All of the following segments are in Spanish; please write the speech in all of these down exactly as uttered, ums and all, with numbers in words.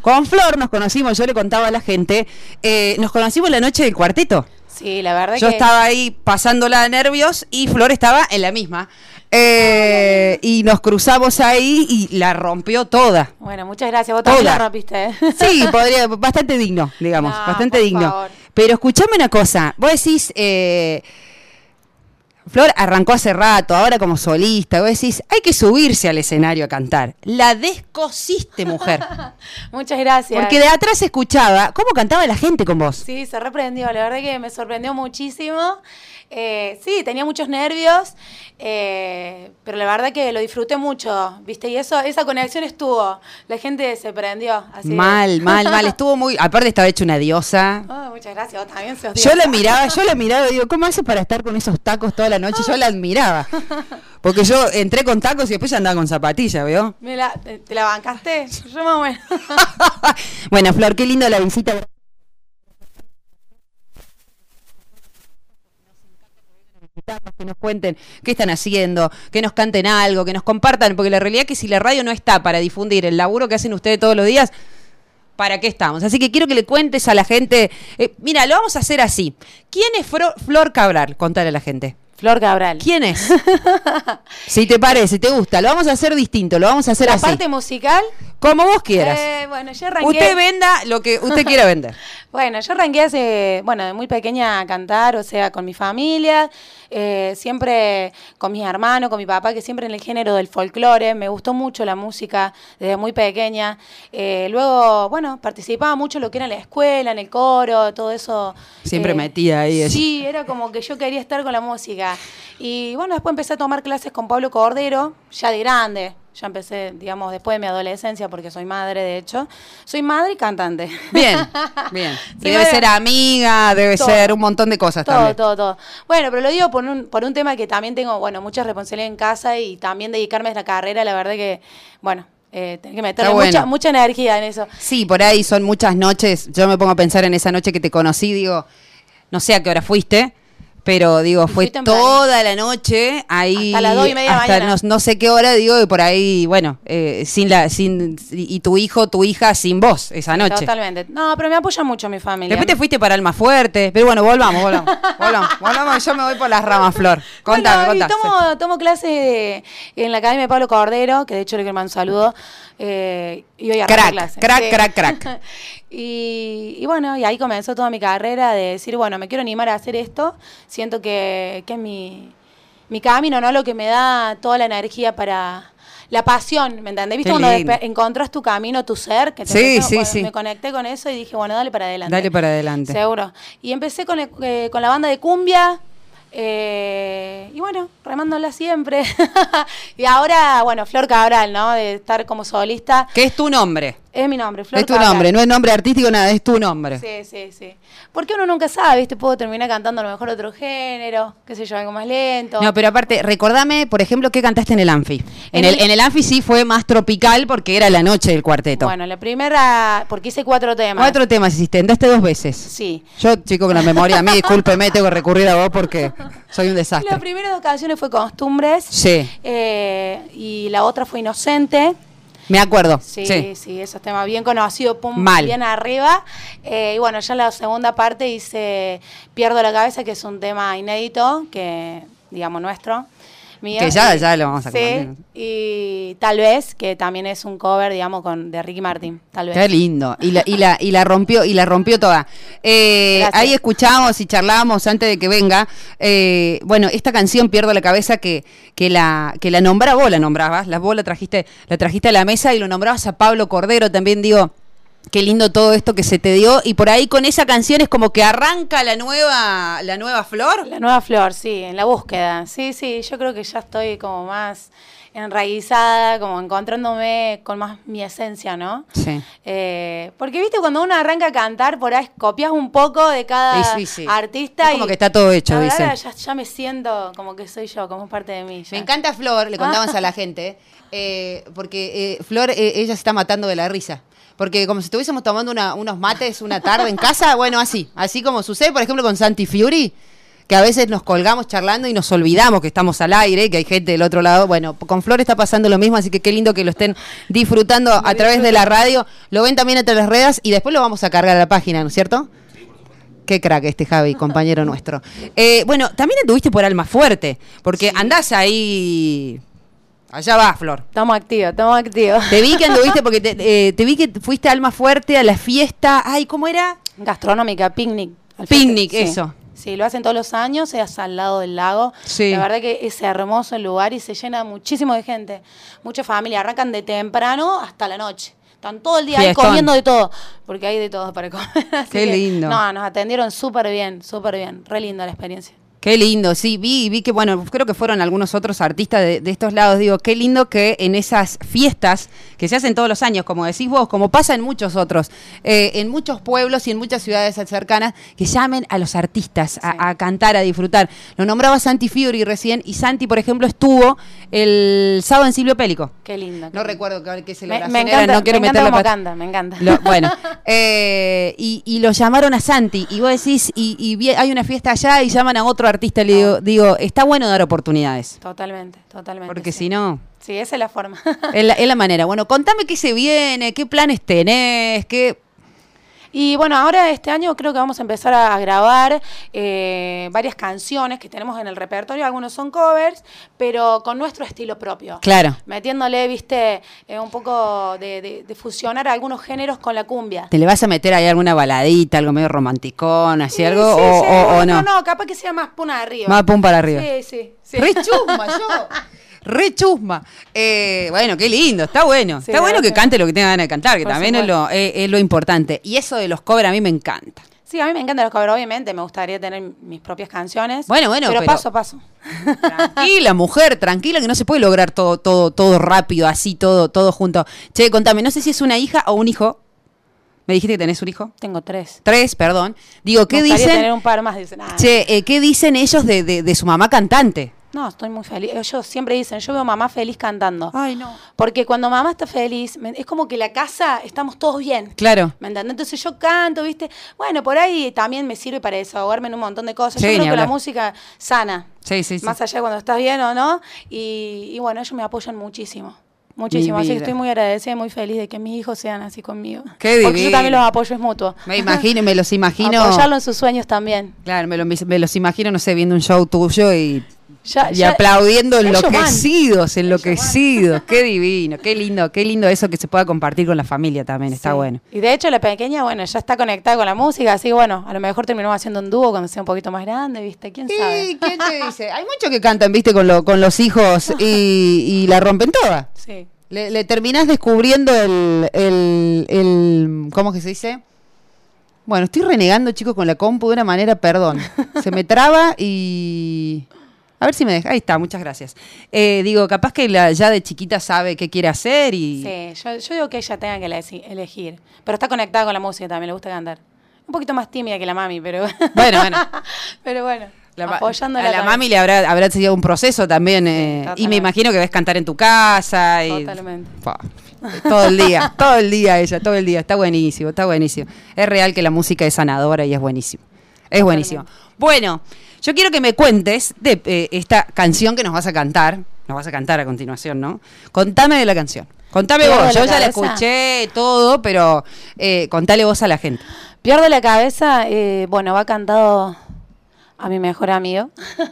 Con Flor nos conocimos, yo le contaba a la gente, eh, nos conocimos la noche del cuarteto. Sí, la verdad Yo que... estaba ahí pasándola de nervios y Flor estaba en la misma. Eh, y nos cruzamos ahí y la rompió toda. Bueno, muchas gracias. Vos también Toda. la rompiste. Sí, podría, bastante digno, digamos, No, bastante por digno. favor. Pero escuchame una cosa, vos decís, eh, Flor arrancó hace rato, ahora como solista, vos decís, hay que subirse al escenario a cantar. La descosiste, mujer. Muchas gracias. Porque de atrás se escuchaba cómo cantaba la gente con vos. Sí, se reprendió, la verdad que me sorprendió muchísimo. Eh, sí, tenía muchos nervios, eh, pero la verdad que lo disfruté mucho, ¿viste? Y eso, esa conexión estuvo, la gente se prendió. Así Mal, mal, mal, estuvo muy... Aparte estaba hecha una diosa. Oh, muchas gracias, vos también sos Yo diosa. la miraba, yo la miraba y digo, ¿cómo hace para estar con esos tacos toda la noche? Yo la admiraba. Porque yo entré con tacos y después ya andaba con zapatillas, ¿veo? ¿Me la, te, ¿Te la bancaste? Yo más o menos. Bueno, Flor, qué linda la visita. Que nos cuenten qué están haciendo, que nos canten algo, que nos compartan, porque la realidad es que si la radio no está para difundir el laburo que hacen ustedes todos los días, ¿para qué estamos? Así que quiero que le cuentes a la gente, eh, mira, lo vamos a hacer así. ¿Quién es Fro- Flor Cabral? Contale a la gente. Flor Cabral. ¿Quién es? Si te parece, te gusta, lo vamos a hacer distinto, lo vamos a hacer La así. parte musical. Como vos quieras. Eh, bueno, yo arranqué... Usted venda lo que usted quiera vender. Bueno, yo arranqué hace, bueno, de muy pequeña a cantar, o sea, con mi familia, eh, siempre con mis hermanos, con mi papá, que siempre en el género del folclore. Me gustó mucho la música desde muy pequeña. Eh, luego, bueno, participaba mucho en lo que era la escuela, en el coro, todo eso. Siempre eh, metida ahí. Eso. Sí, era como que yo quería estar con la música. Y bueno, después empecé a tomar clases con Pablo Cordero, ya de grande. Ya empecé, digamos, después de mi adolescencia, porque soy madre, de hecho. Soy madre y cantante. Bien, bien. Sí, Debe bueno, ser amiga, debe todo, ser un montón de cosas todo, también. todo, todo. Bueno, pero lo digo por un, por un tema que también tengo, bueno, mucha responsabilidad en casa y también dedicarme a esta carrera, la verdad que, bueno, eh, tengo que meterle Está mucha, bueno. mucha energía en eso. Sí, por ahí son muchas noches. Yo me pongo a pensar en esa noche que te conocí, digo, no sé a qué hora fuiste, pero digo, Y fue fui temprano. toda la noche ahí. Hasta las dos y media de hasta mañana. No, no sé qué hora, digo, y por ahí, bueno, eh, sin la, sin, y tu hijo, tu hija sin vos esa noche. Totalmente. No, pero me apoya mucho mi familia. Después te fuiste para Almafuerte, pero bueno, volvamos, volvamos, volvamos, volvamos, yo me voy por las ramas, Flor. Contame, Bueno, y contame. tomo, tomo clases de- en la Academia de Pablo Cordero, que de hecho le quiero mandar un saludo. Eh, y hoy arranco Crack, clase. crack, Sí. crack, crack. y, y bueno, y ahí comenzó toda mi carrera de decir, bueno, me quiero animar a hacer esto. Siento que, que es mi, mi camino, ¿no? Lo que me da toda la energía para... La pasión, ¿me entendés? ¿Viste Qué cuando lindo. despe- encontrás tu camino, tu ser? Que te Sí, empezó- sí, bueno, sí. Me conecté con eso y dije, bueno, dale para adelante. Dale para adelante. Seguro. Y empecé con, el- eh, con la banda de cumbia. eh, y bueno, remándola siempre. Y ahora, bueno, Flor Cabral, ¿no? De estar como solista. ¿Qué es tu nombre? Es mi nombre, Flor Es tu Cabral. nombre, no es nombre artístico, nada, es tu nombre. Sí, sí, sí. Porque uno nunca sabe, ¿viste? Puedo terminar cantando a lo mejor otro género, qué sé yo, algo más lento. No, pero aparte, recordame, por ejemplo, ¿qué cantaste en el Anfi? En, En el, el- en el Anfi sí fue más tropical porque era la noche del cuarteto. Bueno, la primera, porque hice cuatro temas. Cuatro temas hiciste, entraste dos veces. Sí. Yo, chico, con la memoria, a mí, discúlpeme, tengo que recurrir a vos porque soy un desastre. Las primeras dos canciones fue Costumbres. Sí, eh, y la otra fue Inocente. me acuerdo. Sí, Sí. sí, esos temas bien conocidos, pum, Mal. bien arriba. Eh, y bueno, ya en la segunda parte hice Pierdo la Cabeza, que es un tema inédito, que digamos nuestro. Mío. Que ya- Y- ya lo vamos a Sí, compartir. y Tal Vez, que también es un cover, digamos, con de Ricky Martin, Tal Vez. Qué lindo. Y la, y la, y la rompió, y la rompió toda. Eh, Gracias. ahí escuchamos y charlábamos antes de que venga. Eh, bueno, esta canción Pierdo la Cabeza que, que la, que la nombraba, vos la nombrabas, la, vos la trajiste, la trajiste a la mesa y lo nombrabas a Pablo Cordero, también digo. Qué lindo todo esto que se te dio. Y por ahí con esa canción es como que arranca la nueva, la nueva Flor. La nueva Flor, sí, en la búsqueda. Sí, sí, yo creo que ya estoy como más enraizada, como encontrándome con más mi esencia, ¿no? Sí. Eh, porque, viste, cuando uno arranca a cantar, por ahí copias un poco de cada Sí, sí, sí. artista. Es como y que está todo hecho, la dice. verdad, ya, ya me siento como que soy yo, como parte de mí. ya. Me encanta Flor, le contábamos a la gente, eh, porque eh, Flor, eh, ella se está matando de la risa. Porque como si estuviésemos tomando una- unos mates una tarde en casa, bueno, así. Así como sucede, por ejemplo, con Santi Fiori, que a veces nos colgamos charlando y nos olvidamos que estamos al aire, que hay gente del otro lado. Bueno, con Flor está pasando lo mismo, así que qué lindo que lo estén disfrutando a través de la radio. Lo ven también entre las redes y después lo vamos a cargar a la página, ¿no es cierto? Qué crack este Javi, compañero nuestro. Eh, bueno, también anduviste por Almafuerte, porque sí. andás ahí... Allá va, Flor. Estamos activos, estamos activos. Te vi que anduviste, porque te, eh, te vi que fuiste a Almafuerte, a la fiesta. Ay, ¿cómo era? Gastronómica, picnic. Picnic, sí. eso. Sí, lo hacen todos los años, es al lado del lago. Sí. La verdad que es hermoso el lugar y se llena muchísimo de gente. Mucha familia, arrancan de temprano hasta la noche. Están todo el día ahí comiendo de todo, porque hay de todo para comer. Así Qué que, lindo. No, nos atendieron súper bien, súper bien. Re linda la experiencia. Qué lindo, sí, vi, vi que, bueno, creo que fueron algunos otros artistas de, de estos lados, digo, qué lindo que en esas fiestas que se hacen todos los años, como decís vos, como pasa en muchos otros, eh, en muchos pueblos y en muchas ciudades cercanas, que llamen a los artistas a, sí. a cantar, a disfrutar. Lo nombraba Santi Fiori recién, y Santi, por ejemplo, estuvo el sábado en Silvio Pélico. Qué lindo. Qué no lindo. recuerdo qué, qué se me, me encanta, era, no quiero me encanta meterla cómo canta, me encanta. Lo, bueno, eh, y, y lo llamaron a Santi, y vos decís, y, y vi, hay una fiesta allá y llaman a otro artista, le digo, digo, está bueno dar oportunidades. Totalmente, totalmente. Porque sí. si no... Sí, esa es la forma. es, la, es la manera. Bueno, contame qué se viene, qué planes tenés, qué... Y bueno, ahora este año creo que vamos a empezar a, a grabar eh, varias canciones que tenemos en el repertorio. Algunos son covers, pero con nuestro estilo propio. Claro. Metiéndole, viste, eh, un poco de, de, de fusionar algunos géneros con la cumbia. ¿Te le vas a meter ahí alguna baladita, algo medio romanticón, así sí, algo? Sí, o, sí. O, o no? No, no, capaz que sea más pum para arriba. Más pum para arriba. Sí, sí. sí. Re chusma, yo. Re chusma. Eh, bueno, qué lindo, está bueno. Sí, está bueno que cante lo que tenga ganas de cantar, que Por también es lo, es, es lo importante. Y eso de los covers a mí me encanta. Sí, a mí me encantan los covers, obviamente. Me gustaría tener mis propias canciones. Bueno, bueno, pero, pero paso a paso. Tranquila, mujer, tranquila, que no se puede lograr todo, todo, todo rápido, así, todo, todo junto. Che, contame, no sé si es una hija o un hijo. ¿Me dijiste que tenés un hijo? Tengo tres. Tres, perdón. Digo, ¿qué me dicen? tener un par más, dicen. Ah, che, eh, ¿qué dicen ellos de, de, de su mamá cantante? No, estoy muy feliz. Ellos siempre dicen, yo veo a mamá feliz cantando. Ay, no. Porque cuando mamá está feliz, es como que la casa, estamos todos bien. Claro. ¿Me entiendes? Entonces yo canto, ¿viste? Bueno, por ahí también me sirve para desahogarme en un montón de cosas. Sí, yo creo que hablar. la música sana. Sí, sí, sí. Más allá de cuando estás bien o no. Y, y bueno, ellos me apoyan muchísimo. Muchísimo, así que estoy muy agradecida y muy feliz de que mis hijos sean así conmigo. Qué divino. Porque yo también los apoyo, es mutuo. Me imagino, me los imagino. Apoyarlo en sus sueños también. Claro, me, lo, me los imagino, no sé, viendo un show tuyo y... Ya, y ya, aplaudiendo enloquecidos, van. enloquecidos. Qué divino, qué lindo, qué lindo eso que se pueda compartir con la familia también, está sí. bueno. Y de hecho la pequeña, bueno, ya está conectada con la música, así que bueno, a lo mejor terminamos haciendo un dúo cuando sea un poquito más grande, ¿viste? ¿Quién sabe? ¿Y quién te dice? Hay muchos que cantan, ¿viste? Con, lo, con los hijos y, y la rompen toda. Sí. Le, le terminás descubriendo el, el, el... ¿Cómo que se dice? Bueno, estoy renegando, chicos, con la compu de una manera, perdón. Se me traba y... A ver si me deja. Ahí está, muchas gracias. Eh, digo, capaz que la, ya de chiquita sabe qué quiere hacer y... Sí, yo, yo digo que ella tenga que elegir. Pero está conectada con la música también, le gusta cantar. Un poquito más tímida que la mami, pero... Bueno, bueno. Pero bueno, la, apoyándola. A la mami le habrá, habrá sido un proceso también. Eh, sí, y me imagino que ves cantar en tu casa. Y, totalmente. Pa, todo el día, todo el día ella, todo el día. Está buenísimo, está buenísimo. Es real que la música es sanadora y es buenísimo. Es buenísimo. Bueno... Yo quiero que me cuentes de eh, esta canción que nos vas a cantar. Nos vas a cantar a continuación, ¿no? Contame de la canción. Contame vos. Yo ya la escuché todo, pero eh, contale vos a la gente. Pierdo la cabeza, eh, bueno, va cantado a mi mejor amigo.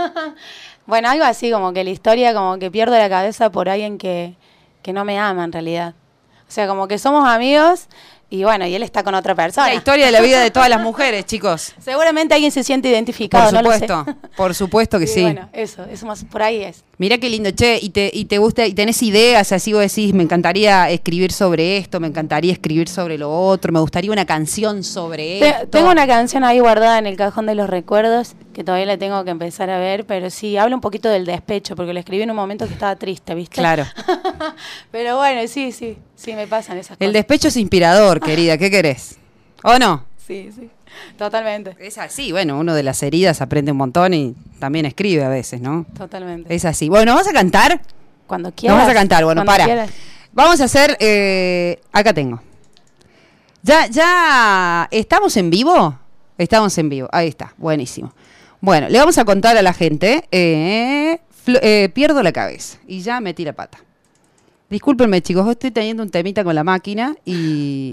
Bueno, algo así como que la historia, como que pierdo la cabeza por alguien que, que no me ama en realidad. O sea, como que somos amigos... Y bueno, y él está con otra persona. La historia de la vida de todas las mujeres, chicos. Seguramente alguien se siente identificado, por supuesto, no lo sé. Por supuesto que sí. sí. Bueno, eso, eso más por ahí es. Mirá qué lindo, che, y te, y te gusta, y tenés ideas, así vos decís, me encantaría escribir sobre esto, me encantaría escribir sobre lo otro, me gustaría una canción sobre Te, esto. Tengo una canción ahí guardada en el cajón de los recuerdos, que todavía la tengo que empezar a ver, pero sí, habla un poquito del despecho, porque lo escribí en un momento que estaba triste, ¿viste? Claro. Pero bueno, sí, sí, sí, me pasan esas cosas. El despecho es inspirador, querida, ¿qué querés? ¿O no? Sí, sí, totalmente. Es así, bueno, uno de las heridas aprende un montón y también escribe a veces, ¿no? Totalmente. Es así. Bueno, ¿vas a cantar? Cuando quieras. Vamos a cantar, bueno, para. Quieras. Vamos a hacer, eh, acá tengo. ¿Ya, ya estamos en vivo? Estamos en vivo, ahí está, buenísimo. Bueno, le vamos a contar a la gente, eh, eh, pierdo la cabeza y ya metí la pata. Discúlpenme, chicos, hoy estoy teniendo un temita con la máquina y...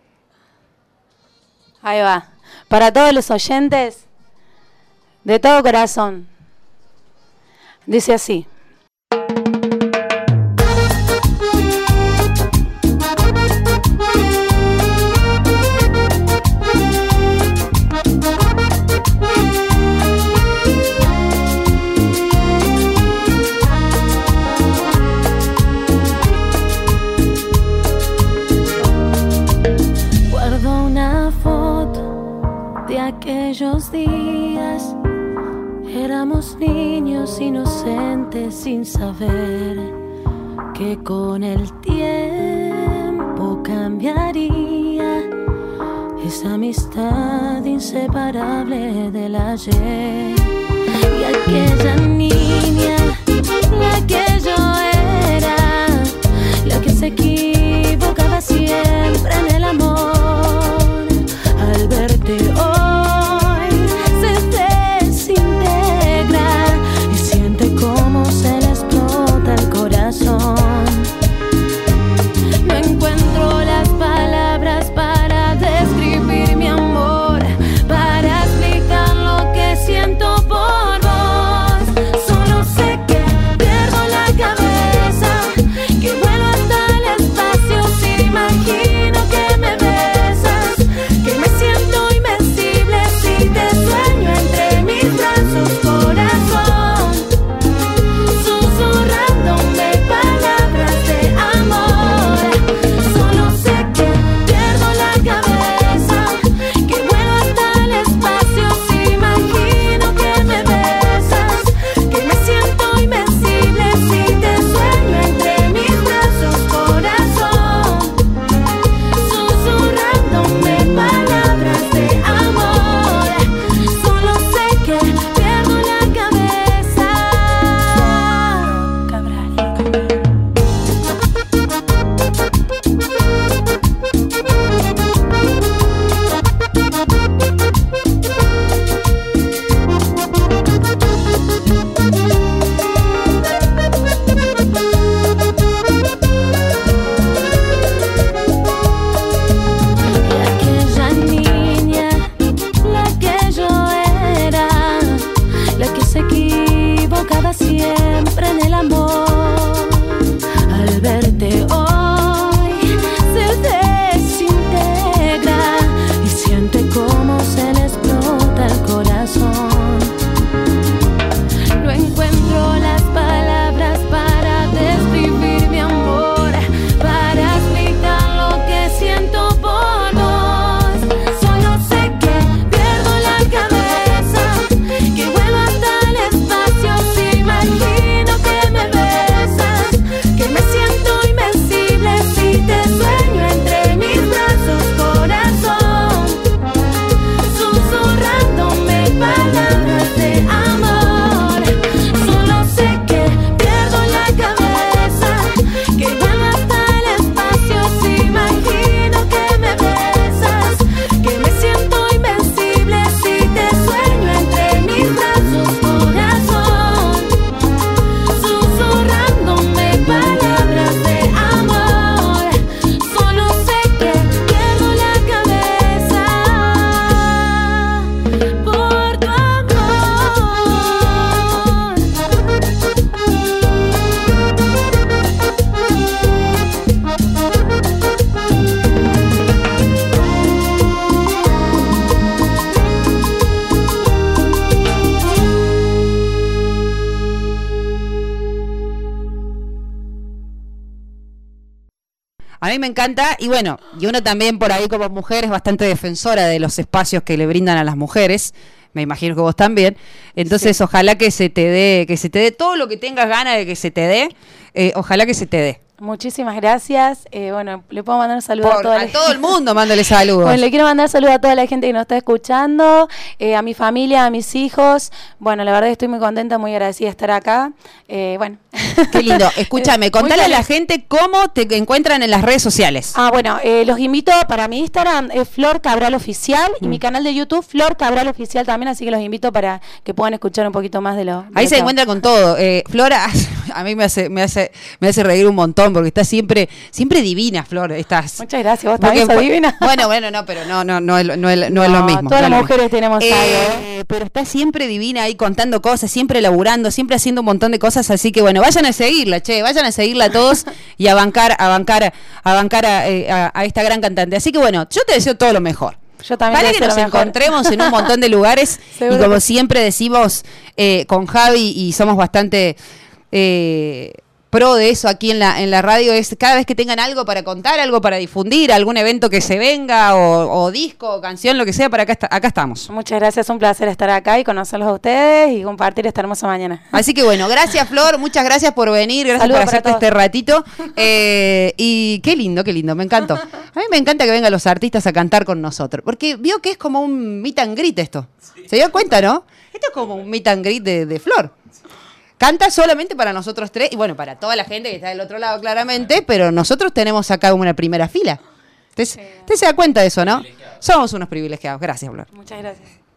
Ahí va. Para todos los oyentes, de todo corazón, dice así. Aquellos días éramos niños inocentes sin saber que con el tiempo cambiaría esa amistad inseparable del ayer. Y aquella niña, la que yo era, la que se equivocaba siempre en el amor, al verte hoy no encuentro las palabras para describir mi amor, para explicar lo que siento por vos. Solo sé que pierdo la cabeza, que vuelo hasta el espacio si imagino que me besas, que me siento invencible si te sueño entre mis brazos, corazón, susurrándome palabras de amor. Solo sé que pierdo la cabeza, que vuelo hasta el espacio si imagino que me besas, que me siento invencible si te sueño entre mis brazos, corazón, susurrándome palabras de amor. Solo sé que pierdo la cabeza. Cabral. Aquella niña, la que yo era, la que se equivocaba siempre en el amor, al verte hoy se desintegra y siente cómo se le explota el corazón. No encuentro las palabras para describir mi amor, para explicar lo que siento por vos. Solo sé que pierdo la cabeza, que vuelo hasta el espacio si imagino que me besas, que me siento invencible si te sueño entre mis brazos, corazón, susurrándome palabras de amor. Solo sé que pierdo la cabeza, que vuelo hasta el espacio si imagino que me besas, que me siento invencible si te sueño entre mis brazos, corazón, susurrándome palabras de amor. Solo sé que pierdo la cabeza por tu amor. A mí me encanta, y bueno, y uno también por ahí como mujer es bastante defensora de los espacios que le brindan a las mujeres. Me imagino que vos también. Entonces, Sí. ojalá que se te dé, que se te dé todo lo que tengas ganas de que se te dé. Eh, ojalá que se te dé. Muchísimas gracias. Eh, bueno, le puedo mandar un saludo Por, a toda a la todo el mundo, mándale saludos. Bueno, le quiero mandar saludos a toda la gente que nos está escuchando, eh, a mi familia, a mis hijos. Bueno, la verdad que estoy muy contenta, muy agradecida de estar acá. Eh, bueno. Qué lindo. Escúchame, contale a la gente cómo te encuentran en las redes sociales. Ah, bueno, eh, los invito para mi Instagram, es Flor Cabral Oficial, mm. y mi canal de YouTube, Flor Cabral Oficial también, así que los invito para que puedan escuchar un poquito más de lo... De Ahí lo se encuentra con todo. Eh, Flora, a mí me hace, me hace, me hace reír un montón porque está siempre, siempre divina, Flor. Estás. Muchas gracias, vos también sos divina. Bueno, bueno, no, pero no, no, no, es, no, es, no es lo mismo. Todas no las mujeres tenemos eh, algo. ¿eh? Pero está siempre divina ahí contando cosas, siempre laburando, siempre haciendo un montón de cosas, así que bueno, vayan a seguirla, che, vayan a seguirla todos y a bancar, a bancar, a bancar a, a, a esta gran cantante. Así que bueno, yo te deseo todo lo mejor. Yo también Para que nos encontremos en un montón de lugares y como siempre decimos eh, con Javi y somos bastante eh, pro de eso aquí en la en la radio, es cada vez que tengan algo para contar, algo para difundir, algún evento que se venga o, o disco, o canción, lo que sea, para acá, está, acá estamos. Muchas gracias, un placer estar acá y conocerlos a ustedes y compartir esta hermosa mañana. Así que bueno, gracias Flor, muchas gracias por venir, gracias Saludos por hacerte este ratito. Eh, y qué lindo, qué lindo, me encantó. A mí me encanta que vengan los artistas a cantar con nosotros, porque vio que es como un meet and greet esto. ¿Se dio cuenta, no? Esto es como un meet and greet de, de Flor. Canta solamente para nosotros tres, y bueno, para toda la gente que está del otro lado claramente, pero nosotros tenemos acá una primera fila. Usted, usted se da cuenta de eso, ¿no? Somos unos privilegiados. Gracias, Flor. Muchas gracias.